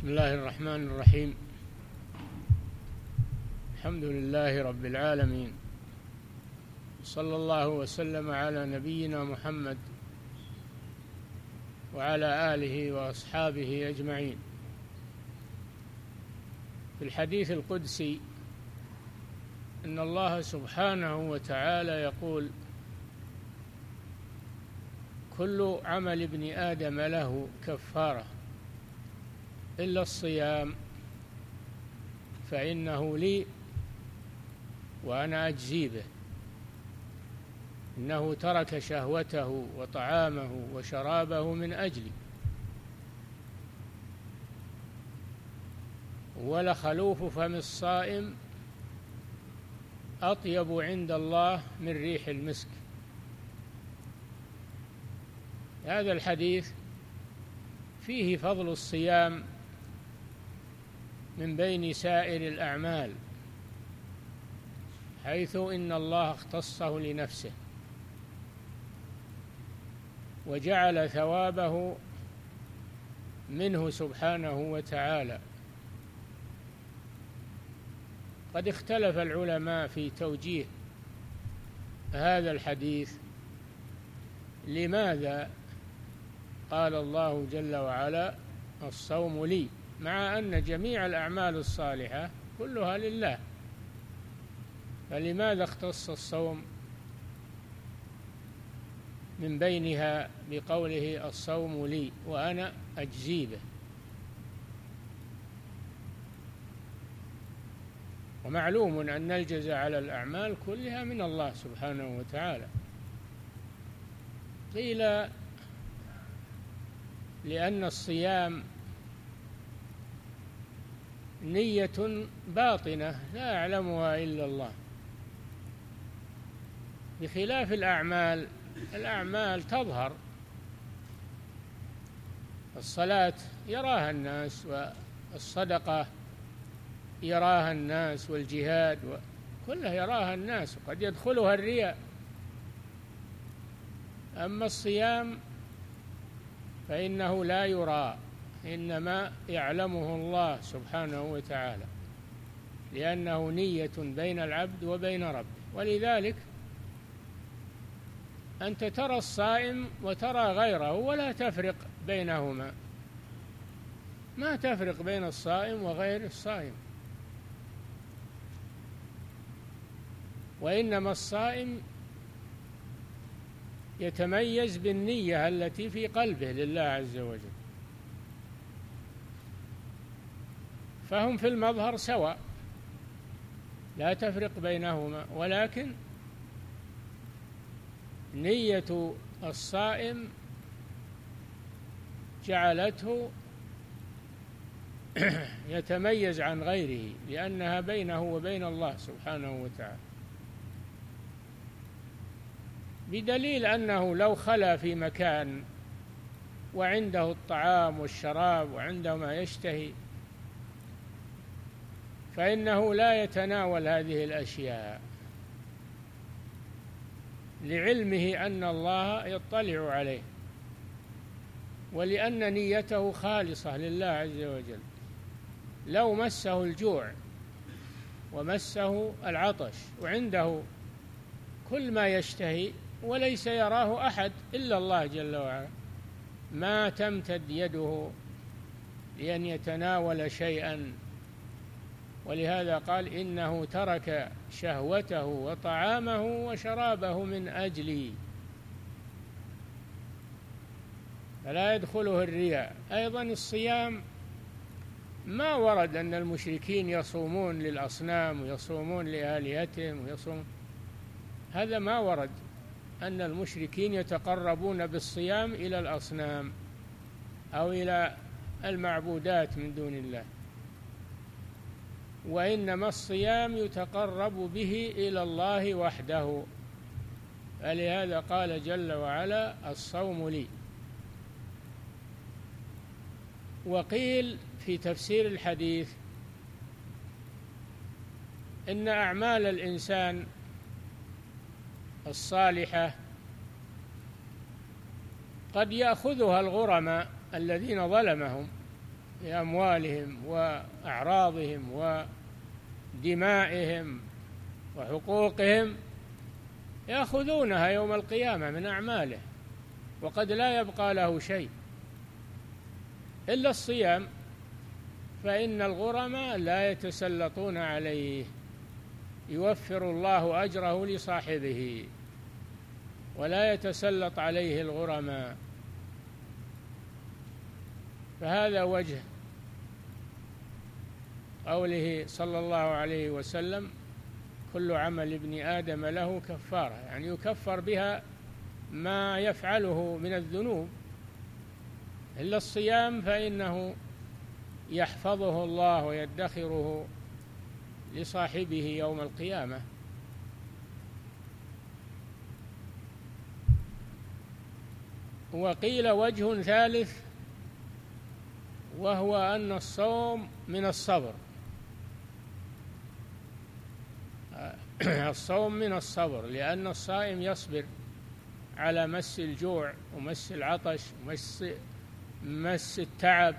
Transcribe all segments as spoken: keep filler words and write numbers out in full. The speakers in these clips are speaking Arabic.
بسم الله الرحمن الرحيم. الحمد لله رب العالمين، صلى الله وسلم على نبينا محمد وعلى آله وأصحابه أجمعين. في الحديث القدسي إن الله سبحانه وتعالى يقول: كل عمل ابن آدم له كفارة إلا الصيام فإنه لي وأنا أجزي به. إنه ترك شهوته وطعامه وشرابه من أجلي، ولخلوف فم الصائم أطيب عند الله من ريح المسك. هذا الحديث فيه فضل الصيام من بين سائر الأعمال، حيث إن الله اختصه لنفسه وجعل ثوابه منه سبحانه وتعالى. قد اختلف العلماء في توجيه هذا الحديث، لماذا قال الله جل وعلا: الصوم لي، مع أن جميع الأعمال الصالحة كلها لله، فلماذا اختص الصوم من بينها بقوله: الصوم لي وأنا أجزي به؟ ومعلوم أن الجزاء على الأعمال كلها من الله سبحانه وتعالى. قيل: لأن الصيام نية باطنة لا يعلمها إلا الله، بخلاف الأعمال. الأعمال تظهر، الصلاة يراها الناس، والصدقة يراها الناس، والجهاد كلها يراها الناس، وقد يدخلها الرياء. أما الصيام فإنه لا يرى، إنما يعلمه الله سبحانه وتعالى، لأنه نية بين العبد وبين ربه. ولذلك أنت ترى الصائم وترى غيره ولا تفرق بينهما، ما تفرق بين الصائم وغير الصائم، وإنما الصائم يتميز بالنية التي في قلبه لله عز وجل. فهم في المظهر سواء، لا تفرق بينهما، ولكن نية الصائم جعلته يتميز عن غيره، لأنها بينه وبين الله سبحانه وتعالى، بدليل أنه لو خلا في مكان وعنده الطعام والشراب وعنده ما يشتهي، فإنه لا يتناول هذه الأشياء، لعلمه أن الله يطلع عليه، ولأن نيته خالصة لله عز وجل. لو مسه الجوع ومسه العطش وعنده كل ما يشتهي وليس يراه أحد إلا الله جل وعلا، ما تمتد يده لأن يتناول شيئا. ولهذا قال: إنه ترك شهوته وطعامه وشرابه من أجلي، فلا يدخله الرياء. أيضا الصيام ما ورد أن المشركين يصومون للأصنام ويصومون لآلهتهم ويصومون، هذا ما ورد أن المشركين يتقربون بالصيام إلى الأصنام أو إلى المعبودات من دون الله، وإنما الصيام يتقرب به إلى الله وحده. فلهذا قال جل وعلا: الصوم لي. وقيل في تفسير الحديث إن أعمال الإنسان الصالحة قد يأخذها الغرماء الذين ظلمهم بأموالهم وأعراضهم ودمائهم وحقوقهم يأخذونها يوم القيامة من أعماله، وقد لا يبقى له شيء إلا الصيام، فإن الغرماء لا يتسلطون عليه، يوفر الله أجره لصاحبه ولا يتسلط عليه الغرماء. فهذا وجه قوله صلى الله عليه وسلم: كل عمل ابن آدم له كفارة، يعني يكفر بها ما يفعله من الذنوب، إلا الصيام فإنه يحفظه الله ويدخره لصاحبه يوم القيامة. وقيل وجه ثالث، وهو أن الصوم من الصبر. الصوم من الصبر، لأن الصائم يصبر على مس الجوع ومس العطش ومس مس التعب.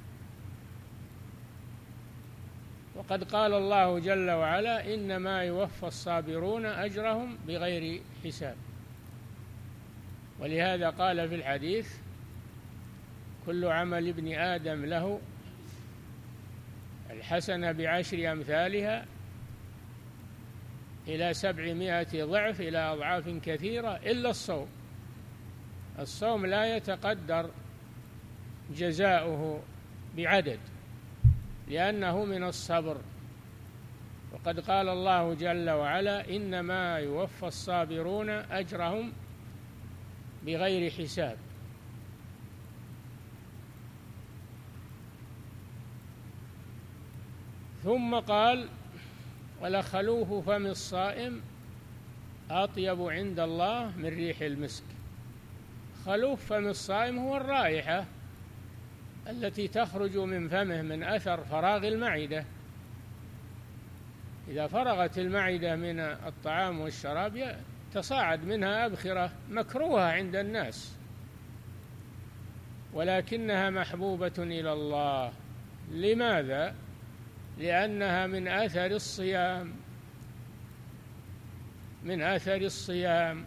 وقد قال الله جل وعلا: إنما يوفى الصابرون أجرهم بغير حساب. ولهذا قال في الحديث: كل عمل ابن آدم له الحسنة بعشر أمثالها إلى سبعمائة ضعف إلى أضعاف كثيرة إلا الصوم. الصوم لا يتقدر جزاؤه بعدد، لأنه من الصبر. وقد قال الله جل وعلا: إنما يوفى الصابرون أجرهم بغير حساب. ثم قال: ولخلوف فم الصائم أطيب عند الله من ريح المسك. خلوف فم الصائم هو الرائحة التي تخرج من فمه من أثر فراغ المعدة. إذا فرغت المعدة من الطعام والشراب تصاعد منها أبخرة مكروهة عند الناس، ولكنها محبوبة إلى الله. لماذا؟ لأنها من أثر الصيام، من أثر الصيام،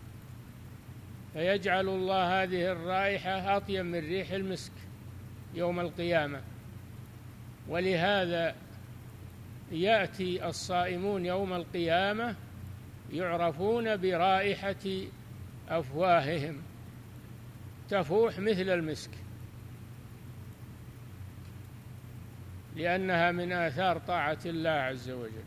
فيجعل الله هذه الرائحة أطيب من ريح المسك يوم القيامة. ولهذا يأتي الصائمون يوم القيامة يعرفون برائحة أفواههم تفوح مثل المسك، لأنها من آثار طاعة الله عز وجل.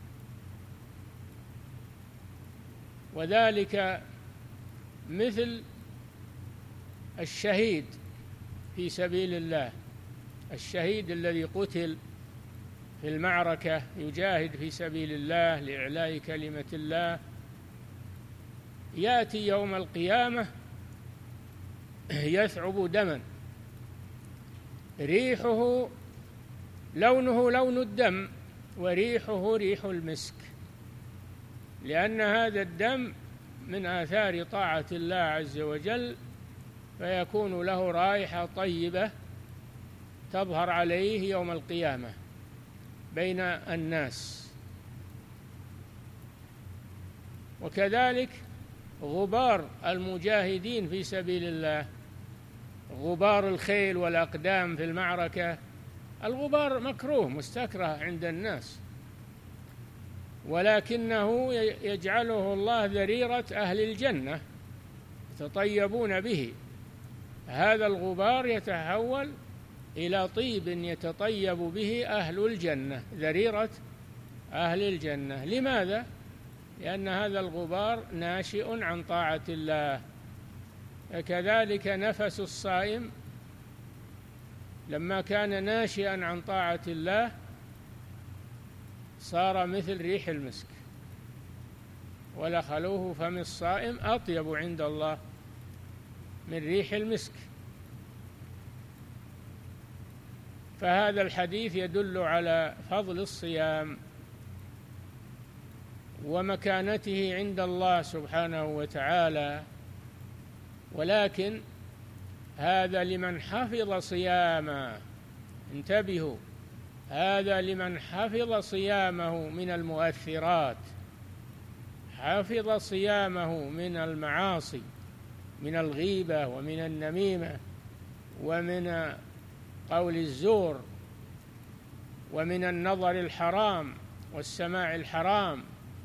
وذلك مثل الشهيد في سبيل الله، الشهيد الذي قتل في المعركة يجاهد في سبيل الله لإعلاء كلمة الله، يأتي يوم القيامة يثعب دما ريحه لونه لون الدم وريحه ريح المسك، لأن هذا الدم من آثار طاعة الله عز وجل، فيكون له رائحة طيبة تظهر عليه يوم القيامة بين الناس. وكذلك غبار المجاهدين في سبيل الله، غبار الخيل والأقدام في المعركة، الغبار مكروه مستكره عند الناس، ولكنه يجعله الله ذريرة أهل الجنة يتطيبون به. هذا الغبار يتحول إلى طيب يتطيب به أهل الجنة، ذريرة أهل الجنة. لماذا؟ لأن هذا الغبار ناشئ عن طاعة الله. كذلك نفس الصائم لما كان ناشئا عن طاعة الله صار مثل ريح المسك. ولخلوه فم الصائم أطيب عند الله من ريح المسك. فهذا الحديث يدل على فضل الصيام ومكانته عند الله سبحانه وتعالى، ولكن هذا لمن حفظ صيامه انتبهوا، هذا لمن حفظ صيامه من المؤثرات، حفظ صيامه من المعاصي، من الغيبة ومن النميمة ومن قول الزور ومن النظر الحرام والسماع الحرام،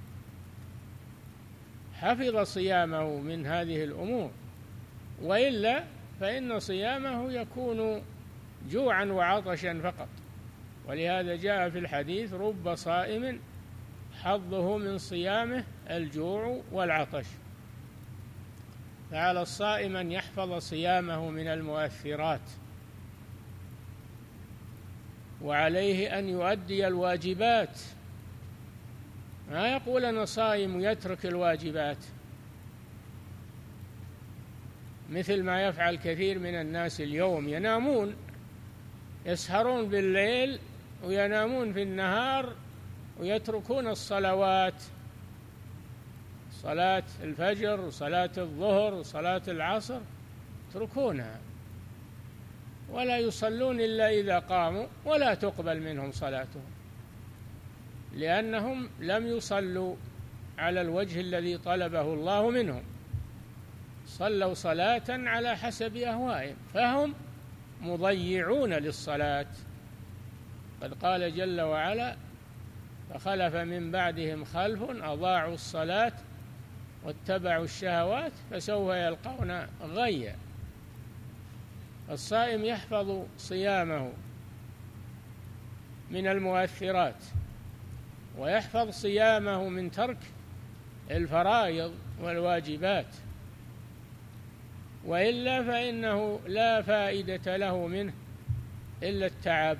حفظ صيامه من هذه الأمور، وإلا فإن صيامه يكون جوعا وعطشا فقط. ولهذا جاء في الحديث: رب صائم حظه من صيامه الجوع والعطش. فعلى الصائم أن يحفظ صيامه من المؤثرات، وعليه أن يؤدي الواجبات، ما يقول أنا صائم ويترك الواجبات، مثل ما يفعل كثير من الناس اليوم، ينامون، يسهرون بالليل وينامون في النهار ويتركون الصلوات، صلاة الفجر وصلاة الظهر وصلاة العصر يتركونها، ولا يصلون إلا إذا قاموا، ولا تقبل منهم صلاتهم، لأنهم لم يصلوا على الوجه الذي طلبه الله منهم، صلوا صلاة على حسب أهوائهم، فهم مضيعون للصلاة. قد قال جل وعلا: فخلف من بعدهم خلف أضاعوا الصلاة واتبعوا الشهوات فسوف يلقون غيا. الصائم يحفظ صيامه من المؤثرات، ويحفظ صيامه من ترك الفرائض والواجبات، وإلا فإنه لا فائدة له منه إلا التعب.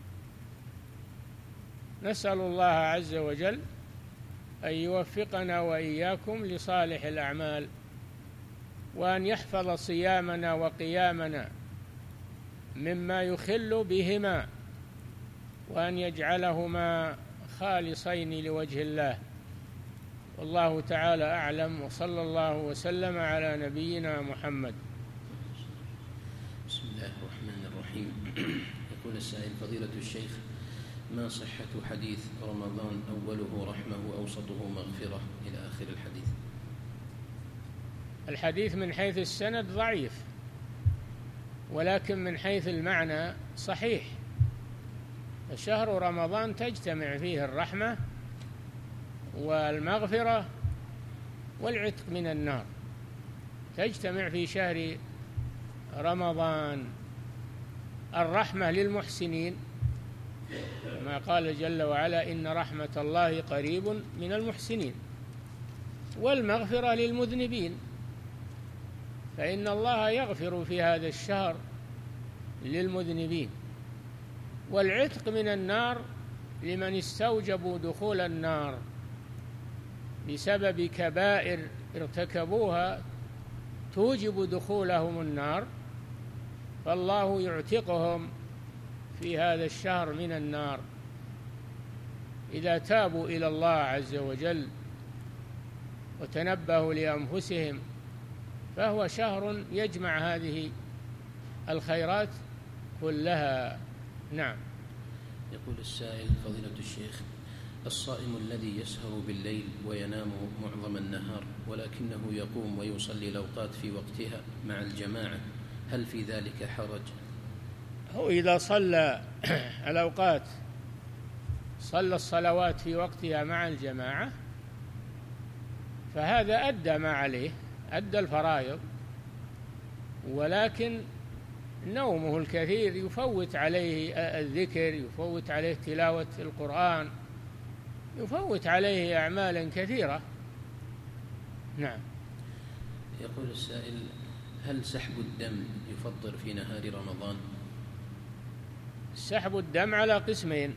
نسأل الله عز وجل أن يوفقنا وإياكم لصالح الأعمال، وأن يحفظ صيامنا وقيامنا مما يخل بهما، وأن يجعلهما خالصين لوجه الله. والله تعالى أعلم، وصلى الله وسلم على نبينا محمد. بسم الله الرحمن الرحيم. يقول السائل: فضيلة الشيخ، ما صحة حديث رمضان أوله رحمة وأوسطه مغفرة إلى آخر الحديث؟ الحديث من حيث السند ضعيف، ولكن من حيث المعنى صحيح. شهر رمضان تجتمع فيه الرحمة والمغفرة والعتق من النار، تجتمع في شهر رمضان. الرحمة للمحسنين كما قال جل وعلا: إن رحمة الله قريب من المحسنين، والمغفرة للمذنبين، فإن الله يغفر في هذا الشهر للمذنبين، والعتق من النار لمن استوجبوا دخول النار بسبب كبائر ارتكبوها توجب دخولهم النار، فالله يعتقهم في هذا الشهر من النار إذا تابوا إلى الله عز وجل وتنبهوا لأنفسهم، فهو شهر يجمع هذه الخيرات كلها. نعم. يقول السائل: فضيلة الشيخ، الصائم الذي يسهر بالليل وينام معظم النهار ولكنه يقوم ويصلي الأوقات في وقتها مع الجماعة، هل في ذلك حرج؟ هو إذا صلى الأوقات، صلى الصلوات في وقتها مع الجماعة، فهذا أدى ما عليه، أدى الفرائض، ولكن نومه الكثير يفوت عليه الذكر، يفوت عليه تلاوة القرآن، يفوت عليه أعمالا كثيرة. نعم. يقول السائل: هل سحب الدم يفطر في نهار رمضان؟ سحب الدم على قسمين: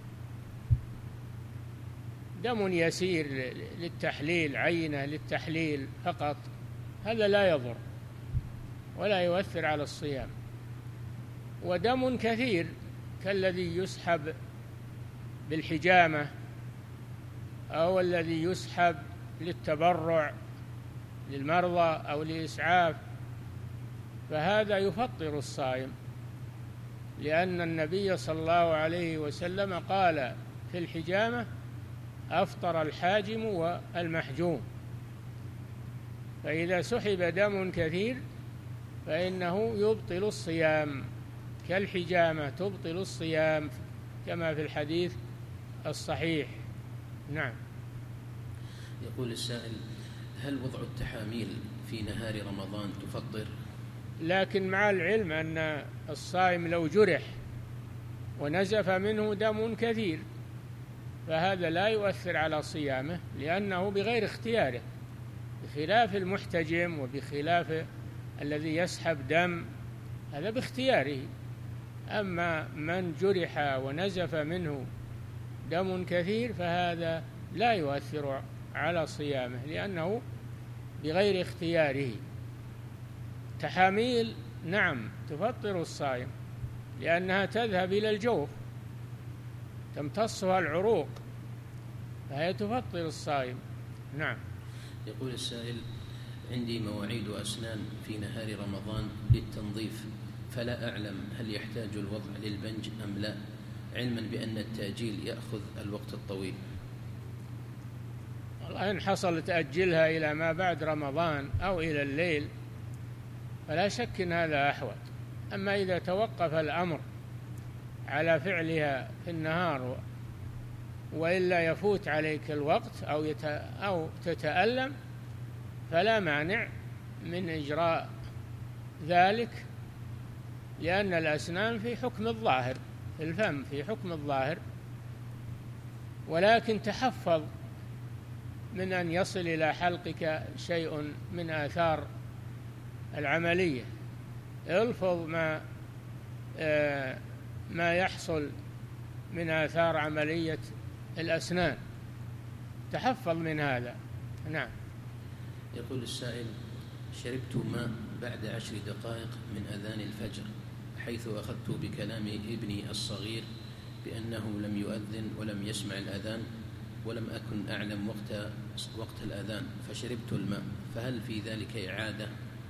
دم يسير للتحليل، عينة للتحليل فقط، هذا لا يضر ولا يؤثر على الصيام، ودم كثير كالذي يسحب بالحجامة أو الذي يسحب للتبرع للمرضى أو لإسعاف، فهذا يفطر الصائم، لأن النبي صلى الله عليه وسلم قال في الحجامة: أفطر الحاجم والمحجوم. فإذا سحب دم كثير فإنه يبطل الصيام، كالحجامة تبطل الصيام كما في الحديث الصحيح. نعم. يقول السائل: هل وضع التحاميل في نهار رمضان تفطر؟ لكن مع العلم أن الصائم لو جرح ونزف منه دم كثير فهذا لا يؤثر على صيامه، لأنه بغير اختياره، بخلاف المحتجم وبخلاف الذي يسحب دم، هذا باختياره. أما من جرح ونزف منه دم كثير فهذا لا يؤثر على صيامه، لأنه بغير اختياره. تحاميل نعم تفطر الصائم، لأنها تذهب إلى الجوف، تمتصها العروق، فهي تفطر الصائم. نعم. يقول السائل: عندي مواعيد أسنان في نهار رمضان للتنظيف، فلا أعلم هل يحتاج الوضع للبنج أم لا، علما بأن التأجيل يأخذ الوقت الطويل. والله إن حصل تأجلها إلى ما بعد رمضان أو إلى الليل فلا شك أن هذا أحوط. أما إذا توقف الأمر على فعلها في النهار وإلا يفوت عليك الوقت أو, يت... أو تتألم فلا مانع من إجراء ذلك، لأن الأسنان في حكم الظاهر، في الفم في حكم الظاهر، ولكن تحفظ من أن يصل إلى حلقك شيء من آثار العملية. الفظ ما آه ما يحصل من آثار عملية الأسنان، تحفظ من هذا. نعم. يقول السائل: شربت ماء بعد عشر دقائق من أذان الفجر، حيث أخذت بكلام ابني الصغير بأنه لم يؤذن ولم يسمع الأذان، ولم أكن أعلم وقت وقت الأذان، فشربت الماء، فهل في ذلك إعادة؟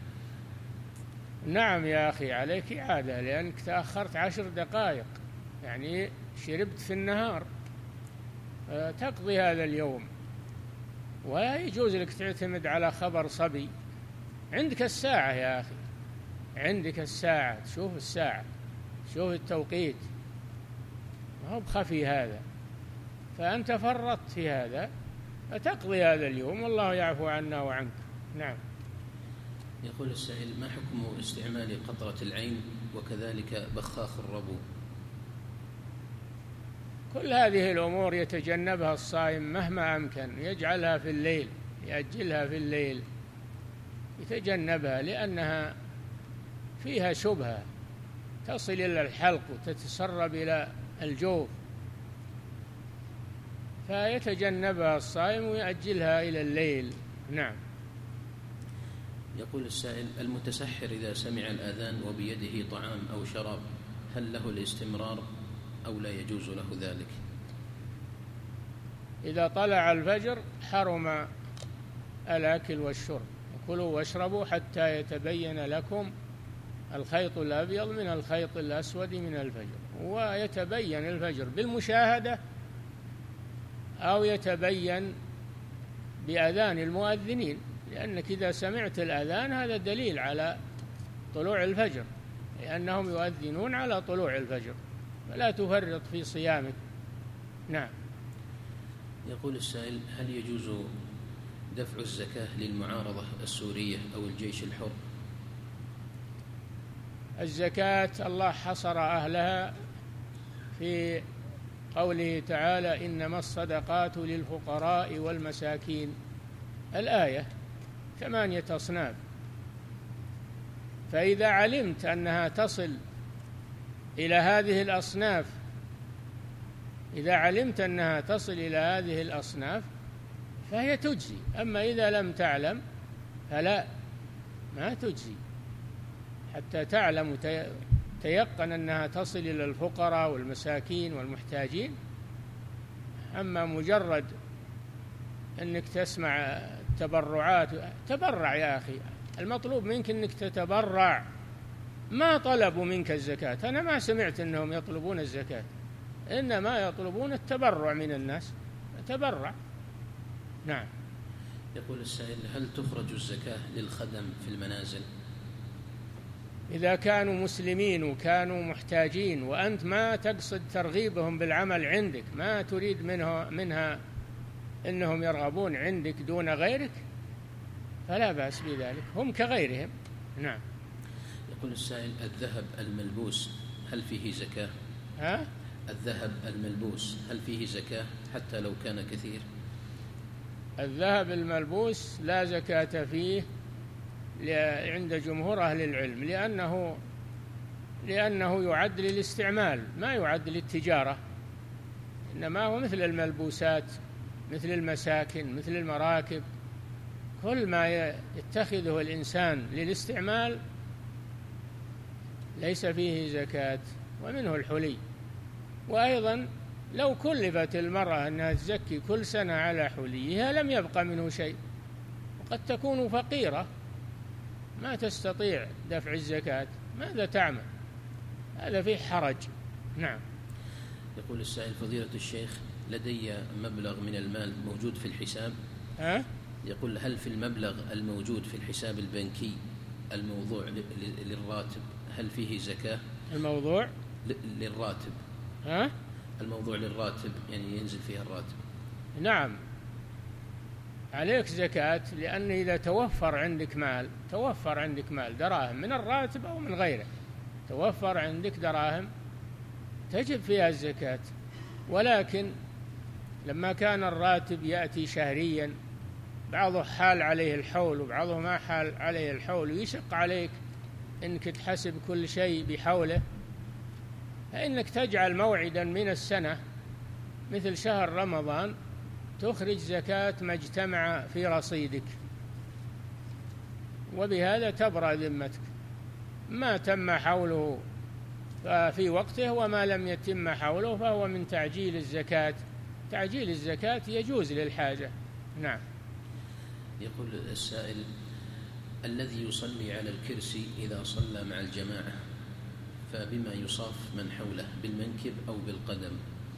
نعم يا أخي، عليك إعادة، لأنك تأخرت عشر دقائق، يعني شربت في النهار، تقضي هذا اليوم. ولا يجوز لك تعتمد على خبر صبي. عندك الساعة يا أخي، عندك الساعة، تشوف الساعة، شوف التوقيت، ما هو بخفي هذا. فأنت فرطت في هذا فتقضي هذا اليوم، والله يعفو عنا وعنك. نعم. يقول السائل: ما حكم استعمال قطرة العين وكذلك بخاخ الربو؟ كل هذه الأمور يتجنبها الصائم مهما أمكن، يجعلها في الليل، يأجلها في الليل، يتجنبها، لأنها فيها شبهة تصل إلى الحلق وتتسرب إلى الجوف، فيتجنبها الصائم ويأجلها إلى الليل. نعم. يقول السائل: المتسحر إذا سمع الأذان وبيده طعام أو شراب هل له الاستمرار أو لا يجوز له ذلك؟ إذا طلع الفجر حرم الأكل والشرب، كلوا واشربوا حتى يتبين لكم الخيط الأبيض من الخيط الأسود من الفجر. ويتبين الفجر بالمشاهدة أو يتبين بأذان المؤذنين، لأنك إذا سمعت الأذان هذا دليل على طلوع الفجر، لأنهم يؤذنون على طلوع الفجر، فلا تفرط في صيامك. نعم. يقول السائل: هل يجوز دفع الزكاة للمعارضة السورية أو الجيش الحر؟ الزكاة الله حصر أهلها في قوله تعالى: إنما الصدقات للفقراء والمساكين، الآية ثمانية أصناف. فإذا علمت أنها تصل إلى هذه الأصناف إذا علمت أنها تصل إلى هذه الأصناف فهي تجزي. أما إذا لم تعلم فلا، ما تجزي حتى تعلم وتيقن أنها تصل إلى الفقراء والمساكين والمحتاجين. أما مجرد أنك تسمع التبرعات، تبرع يا أخي، المطلوب منك أنك تتبرع ما طلبوا منك الزكاة، أنا ما سمعت أنهم يطلبون الزكاة، إنما يطلبون التبرع من الناس، تبرع. نعم. يقول السائل: هل تخرج الزكاة للخدم في المنازل؟ إذا كانوا مسلمين وكانوا محتاجين وأنت ما تقصد ترغيبهم بالعمل عندك، ما تريد منها, منها إنهم يرغبون عندك دون غيرك، فلا بأس بذلك، هم كغيرهم. نعم. يقول السائل: الذهب الملبوس هل فيه زكاة؟ ها؟ الذهب الملبوس هل فيه زكاة حتى لو كان كثير؟ الذهب الملبوس لا زكاة فيه عند جمهور أهل العلم، لأنه لأنه يعد للاستعمال، ما يعد للتجارة، إنما هو مثل الملبوسات، مثل المساكن، مثل المراكب، كل ما يتخذه الإنسان للاستعمال ليس فيه زكاة. ومنه الحلي. وأيضا لو كلفت المرأة أنها تزكي كل سنة على حليها لم يبقى منه شيء، وقد تكون فقيرة ما تستطيع دفع الزكاة، ماذا تعمل؟ هذا فيه حرج. نعم. يقول السائل: فضيلة الشيخ، لدي مبلغ من المال موجود في الحساب. ها؟ يقول: هل في المبلغ الموجود في الحساب البنكي الموضوع للراتب هل فيه زكاة؟ الموضوع للراتب. ها؟ الموضوع للراتب، يعني ينزل فيها الراتب. نعم، عليك زكاة، لأن إذا توفر عندك مال، توفر عندك مال دراهم من الراتب أو من غيره، توفر عندك دراهم تجب فيها الزكاة. ولكن لما كان الراتب يأتي شهريا، بعضه حال عليه الحول وبعضه ما حال عليه الحول، ويشق عليك إنك تحسب كل شيء بحوله، فإنك تجعل موعدا من السنة مثل شهر رمضان تخرج زكاة ما اجتمع في رصيدك، وبهذا تبرأ ذمتك. ما تم حوله في وقته وما لم يتم حوله فهو من تعجيل الزكاة. تعجيل الزكاة يجوز للحاجة. نعم. يقول السائل: الذي يصلي على الكرسي إذا صلى مع الجماعة فبما يصاف من حوله، بالمنكب أو بالقدم؟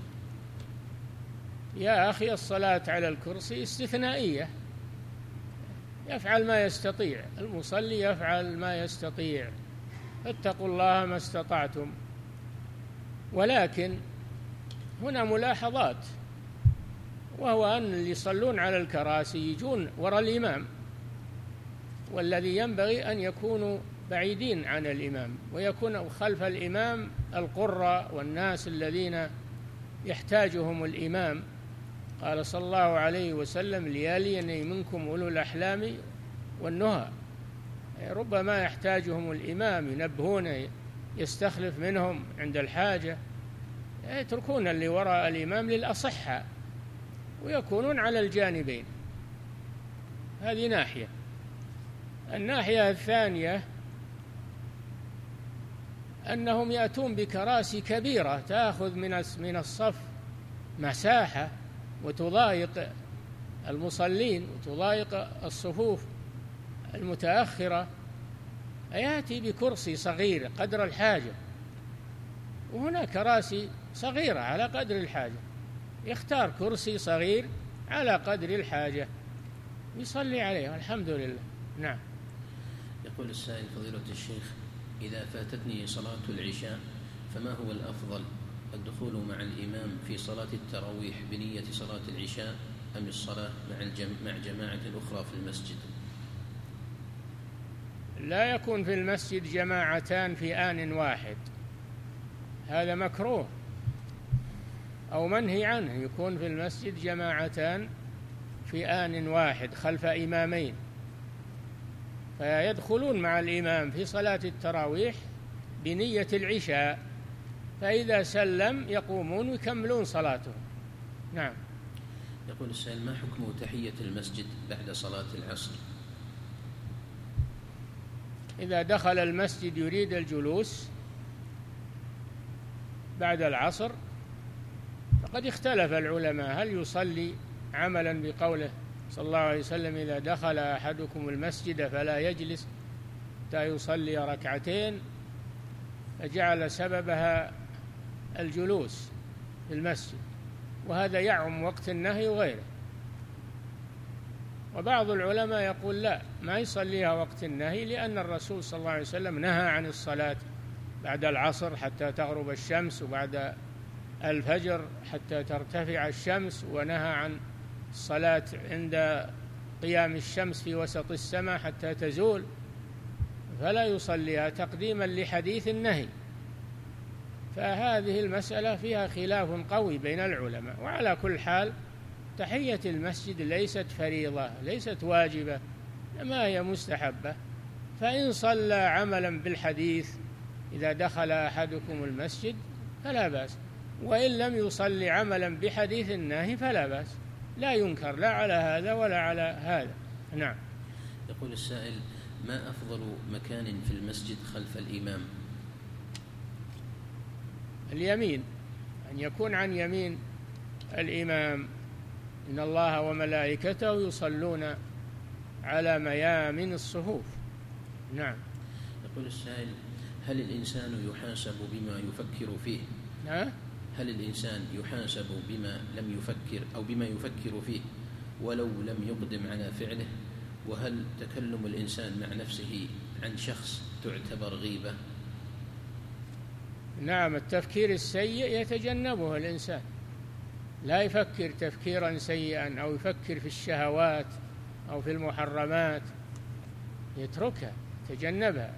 يا أخي، الصلاة على الكرسي استثنائية، يفعل ما يستطيع، المصلي يفعل ما يستطيع، فاتقوا الله ما استطعتم. ولكن هنا ملاحظات، وهو أن اللي يصلون على الكراسي يجون وراء الإمام، والذي ينبغي أن يكونوا بعيدين عن الإمام، ويكون خلف الإمام القراء والناس الذين يحتاجهم الإمام. قال صلى الله عليه وسلم: ليلين منكم أولو الأحلام والنهى. ربما يحتاجهم الإمام، ينبهون، يستخلف منهم عند الحاجة، يتركون اللي وراء الإمام للأصحة ويكونون على الجانبين. هذه ناحية. الناحية الثانية أنهم يأتون بكراسي كبيرة تأخذ من الصف مساحة وتضايق المصلين وتضايق الصفوف المتأخرة، يأتي بكرسي صغير قدر الحاجة، وهنا كراسي صغيرة على قدر الحاجة، يختار كرسي صغير على قدر الحاجة يصلي عليه، الحمد لله. نعم. يقول السائل: فضيلة الشيخ، إذا فاتتني صلاة العشاء فما هو الأفضل، الدخول مع الإمام في صلاة التراويح بنية صلاة العشاء أم الصلاة مع, الجم... مع جماعة أخرى في المسجد؟ لا يكون في المسجد جماعتان في آن واحد، هذا مكروه أو منهي عنه. يكون في المسجد جماعتان في آن واحد خلف إمامين، فيدخلون مع الإمام في صلاة التراويح بنية العشاء، فإذا سلم يقومون ويكملون صلاتهم. نعم. يقول السائل: ما حكم تحية المسجد بعد صلاة العصر؟ إذا دخل المسجد يريد الجلوس بعد العصر فقد اختلف العلماء، هل يصلي عملا بقوله صلى الله عليه وسلم: إذا دخل أحدكم المسجد فلا يجلس حتى يصلي ركعتين، فجعل سببها الجلوس في المسجد، وهذا يعم وقت النهي وغيره. وبعض العلماء يقول لا، ما يصليها وقت النهي، لأن الرسول صلى الله عليه وسلم نهى عن الصلاة بعد العصر حتى تغرب الشمس، وبعد الفجر حتى ترتفع الشمس، ونهى عن الصلاة عند قيام الشمس في وسط السماء حتى تزول، فلا يصليها تقديما لحديث النهي. فهذه المسألة فيها خلاف قوي بين العلماء. وعلى كل حال تحية المسجد ليست فريضة، ليست واجبة، ما هي مستحبة. فإن صلى عملا بالحديث إذا دخل أحدكم المسجد فلا بأس، وإن لم يصلي عملا بحديث النهي فلا بأس، لا ينكر لا على هذا ولا على هذا. نعم. يقول السائل: ما أفضل مكان في المسجد خلف الإمام؟ اليمين، أن يكون عن يمين الإمام. إن الله وملائكته يصلون على ميامن الصفوف. نعم. يقول السائل: هل الإنسان يحاسب بما يفكر فيه؟ نعم. هل الإنسان يحاسب بما لم يفكر أو بما يفكر فيه ولو لم يقدم على فعله؟ وهل تكلم الإنسان مع نفسه عن شخص تعتبر غيبة؟ نعم، التفكير السيء يتجنبه الإنسان، لا يفكر تفكيرا سيئا أو يفكر في الشهوات أو في المحرمات، يتركها يتجنبها،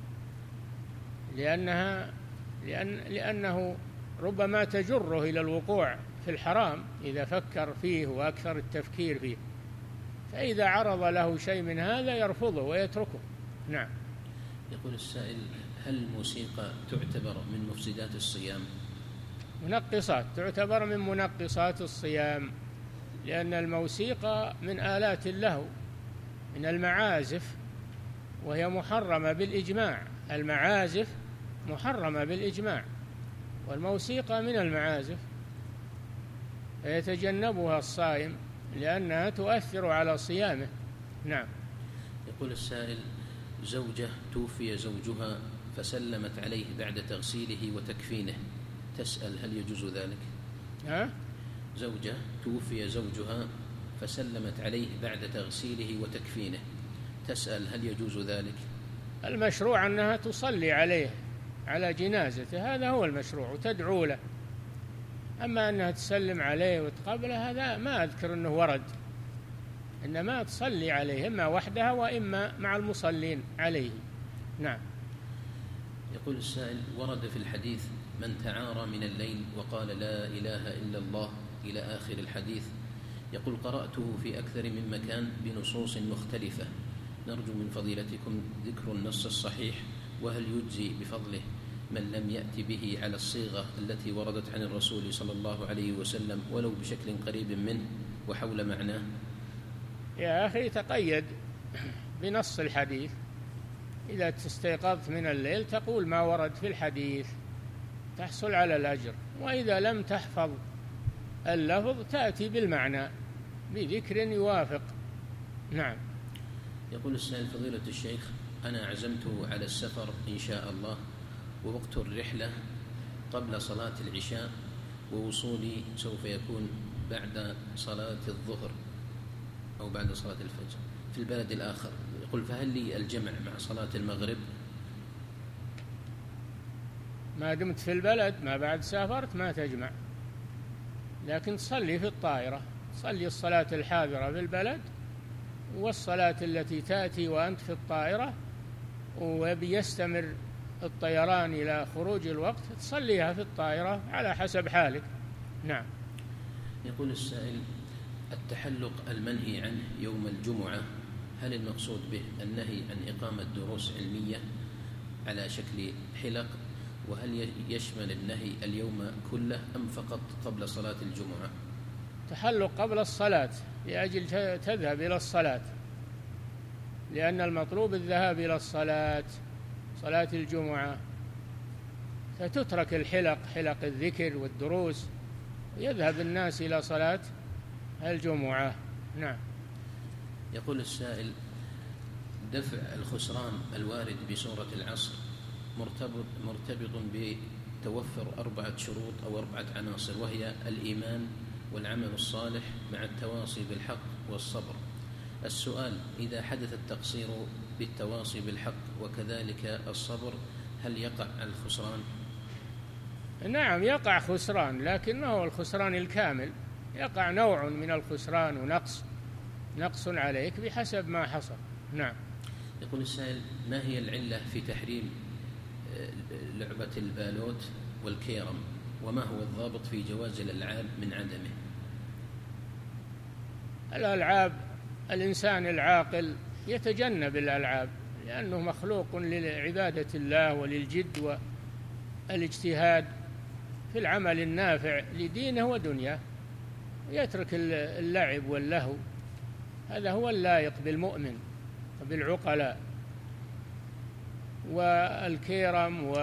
لأنها لأن لأنه ربما تجره إلى الوقوع في الحرام إذا فكر فيه وأكثر التفكير فيه. فإذا عرض له شيء من هذا يرفضه ويتركه. نعم. يقول السائل: هل الموسيقى تعتبر من مفسدات الصيام؟ منقصات، تعتبر من منقصات الصيام، لأن الموسيقى من آلات اللهو، من المعازف، وهي محرمة بالإجماع. المعازف محرمة بالإجماع، والموسيقى من المعازف، فيتجنبها الصائم لأنها تؤثر على صيامه. نعم. يقول السائل: زوجة توفي زوجها فسلمت عليه بعد تغسيله وتكفينه، تسأل هل يجوز ذلك؟ ها؟ زوجة توفي زوجها فسلمت عليه بعد تغسيله وتكفينه، تسأل هل يجوز ذلك؟ المشروع أنها تصلي عليه على جنازته، هذا هو المشروع، وتدعو له. أما أنها تسلم عليه وتقبله هذا ما أذكر أنه ورد، إنما تصلي عليه إما وحدها وإما مع المصلين عليه. نعم. يقول السائل: ورد في الحديث: من تعارى من الليل وقال لا إله إلا الله إلى آخر الحديث. يقول: قرأته في أكثر من مكان بنصوص مختلفة، نرجو من فضيلتكم ذكر النص الصحيح، وهل يجزي بفضله من لم يأتي به على الصيغة التي وردت عن الرسول صلى الله عليه وسلم ولو بشكل قريب منه وحول معناه؟ يا أخي تقيد بنص الحديث، إذا استيقظت من الليل تقول ما ورد في الحديث تحصل على الأجر، وإذا لم تحفظ اللفظ تأتي بالمعنى بذكر يوافق. نعم. يقول السائل: فضيلة الشيخ، أنا عزمت على السفر إن شاء الله، ووقت الرحلة قبل صلاة العشاء، ووصولي سوف يكون بعد صلاة الظهر أو بعد صلاة الفجر في البلد الآخر. يقول: فهل لي الجمع مع صلاة المغرب؟ ما دمت في البلد، ما بعد سافرت ما تجمع، لكن تصلي في الطائرة، تصلي الصلاة الحاضرة في البلد والصلاة التي تأتي وأنت في الطائرة، وبيستمر الطيران إلى خروج الوقت تصليها في الطائرة على حسب حالك. نعم. يقول السائل: التحلق المنهي عنه يوم الجمعة، هل المقصود به النهي عن إقامة دروس علمية على شكل حلق؟ وهل يشمل النهي اليوم كله أم فقط قبل صلاة الجمعة؟ تحلق قبل الصلاة لأجل تذهب إلى الصلاة، لأن المطلوب الذهاب إلى الصلاة، صلاة الجمعة، فتترك الحلق، حلق الذكر والدروس، يذهب الناس إلى صلاة الجمعة. نعم. يقول السائل: دفع الخسران الوارد بسورة العصر مرتبط مرتبط بتوفر أربعة شروط أو أربعة عناصر، وهي الإيمان والعمل الصالح مع التواصي بالحق والصبر. السؤال: إذا حدث التقصير بالتواصي بالحق وكذلك الصبر، هل يقع الخسران؟ نعم، يقع خسران، لكنه هو الخسران الكامل. يقع نوع من الخسران ونقص نقص عليك بحسب ما حصل. نعم. يقول السائل: ما هي العلة في تحريم لعبة البالوت والكيرم، وما هو الضابط في جواز الألعاب من عدمه؟ الألعاب، الإنسان العاقل يتجنب الألعاب، لأنه مخلوق لعبادة الله وللجد والاجتهاد في العمل النافع لدينه ودنياه، يترك اللعب واللهو. هذا هو اللائق بالمؤمن وبالعقلاء. والكيرم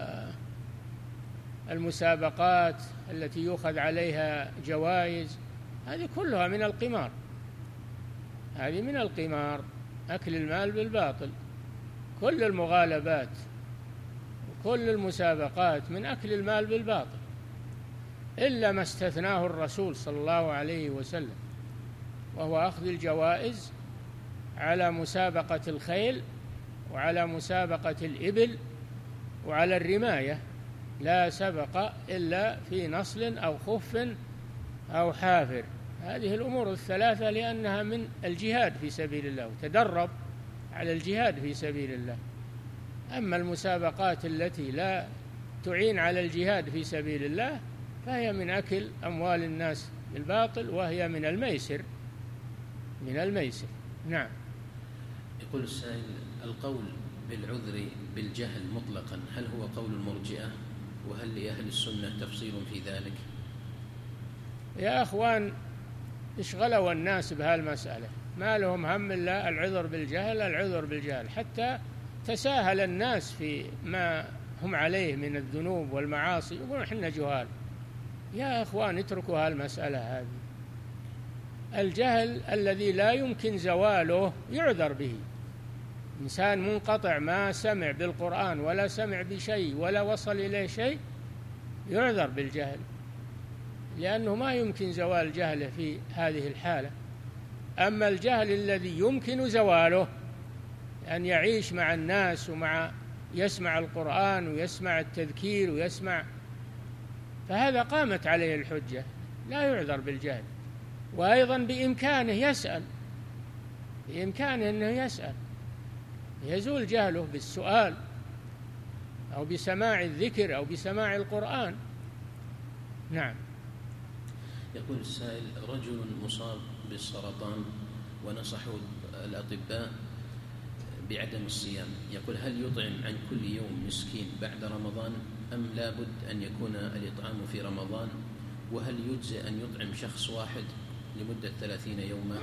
والمسابقات التي يؤخذ عليها جوائز، هذه كلها من القمار، هذه من القمار، أكل المال بالباطل. كل المغالبات وكل المسابقات من أكل المال بالباطل، إلا ما استثناه الرسول صلى الله عليه وسلم، وهو أخذ الجوائز على مسابقة الخيل وعلى مسابقة الإبل وعلى الرماية، لا سبق إلا في نصل أو خف أو حافر. هذه الأمور الثلاثة لأنها من الجهاد في سبيل الله، وتدرب على الجهاد في سبيل الله. أما المسابقات التي لا تعين على الجهاد في سبيل الله فهي من أكل أموال الناس بالباطل، وهي من الميسر من الميسر. نعم. يقول السائل: القول بالعذر بالجهل مطلقا هل هو قول المرجئة؟ وهل لأهل السنة تفصيل في ذلك؟ يا أخوان، اشغلوا الناس بهالمسألة، ما لهم هم إلا العذر بالجهل العذر بالجهل، حتى تساهل الناس في ما هم عليه من الذنوب والمعاصي، يقولون إحنا جهال. يا أخوان، اتركوا هالمسألة هذه. الجهل الذي لا يمكن زواله يعذر به. إنسان منقطع ما سمع بالقرآن ولا سمع بشيء ولا وصل إليه شيء يعذر بالجهل، لأنه ما يمكن زوال جهله في هذه الحالة. أما الجهل الذي يمكن زواله، أن يعيش مع الناس ومع يسمع القرآن ويسمع التذكير ويسمع، فهذا قامت عليه الحجة، لا يعذر بالجهل. وأيضا بإمكانه يسأل، بإمكانه أنه يسأل يزول جهله بالسؤال أو بسماع الذكر أو بسماع القرآن. نعم. يقول السائل: رجل مصاب بالسرطان ونصحوا الأطباء بعدم الصيام، يقول: هل يطعم عن كل يوم مسكين بعد رمضان، أم لا بد أن يكون الإطعام في رمضان؟ وهل يجزئ أن يطعم شخص واحد لمدة ثلاثين يوما؟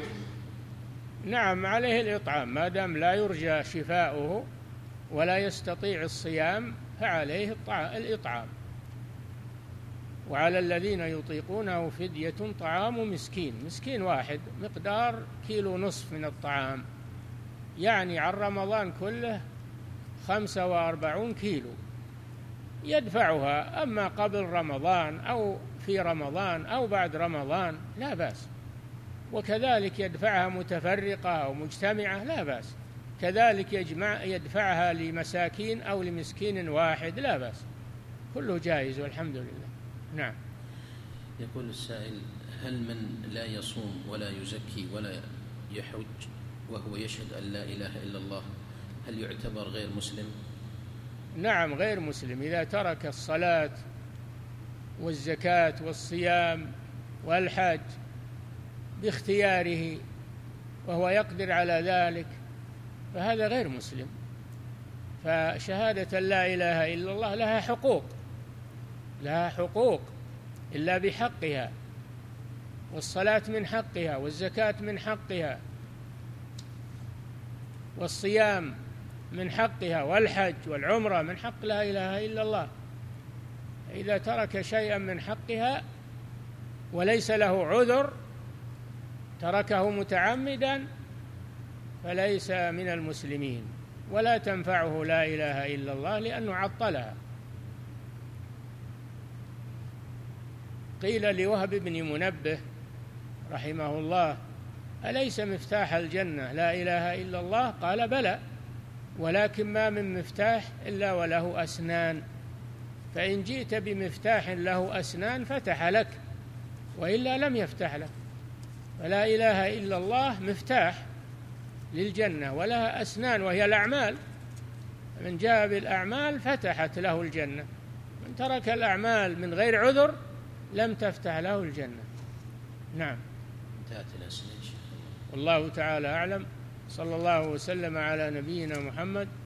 نعم، عليه الإطعام ما دام لا يرجى شفاؤه ولا يستطيع الصيام، فعليه الإطعام. وعلى الذين يطيقونه فدية طعام مسكين، مسكين واحد مقدار كيلو نصف من الطعام، يعني عن رمضان كله خمسة وأربعون كيلو يدفعها، أما قبل رمضان أو في رمضان أو بعد رمضان لا بأس. وكذلك يدفعها متفرقة أو مجتمعة لا بأس، كذلك يجمع يدفعها لمساكين أو لمسكين واحد لا بأس، كله جائز والحمد لله. نعم. يقول السائل: هل من لا يصوم ولا يزكي ولا يحج وهو يشهد أن لا إله إلا الله هل يعتبر غير مسلم؟ نعم، غير مسلم إذا ترك الصلاة والزكاة والصيام والحج باختياره وهو يقدر على ذلك، فهذا غير مسلم. فشهادة لا إله إلا الله لها حقوق، لها حقوق إلا بحقها، والصلاة من حقها، والزكاة من حقها، والصيام من حقها، والحج والعمرة من حق لا إله إلا الله. إذا ترك شيئا من حقها وليس له عذر، تركه متعمدا، فليس من المسلمين. ولا تنفعه لا إله إلا الله لأنه عطلها. قيل لوهب بن منبه رحمه الله: أليس مفتاح الجنة لا إله إلا الله؟ قال: بلى، ولكن ما من مفتاح إلا وله أسنان، فإن جئت بمفتاح له أسنان فتح لك، وإلا لم يفتح لك. فلا إله إلا الله مفتاح للجنة ولها أسنان وهي الأعمال، من جاء بالأعمال فتحت له الجنة، من ترك الأعمال من غير عذر لم تفتح له الجنة. نعم. انتهت الأسئلة. والله تعالى أعلم. صلى الله وسلم على نبينا محمد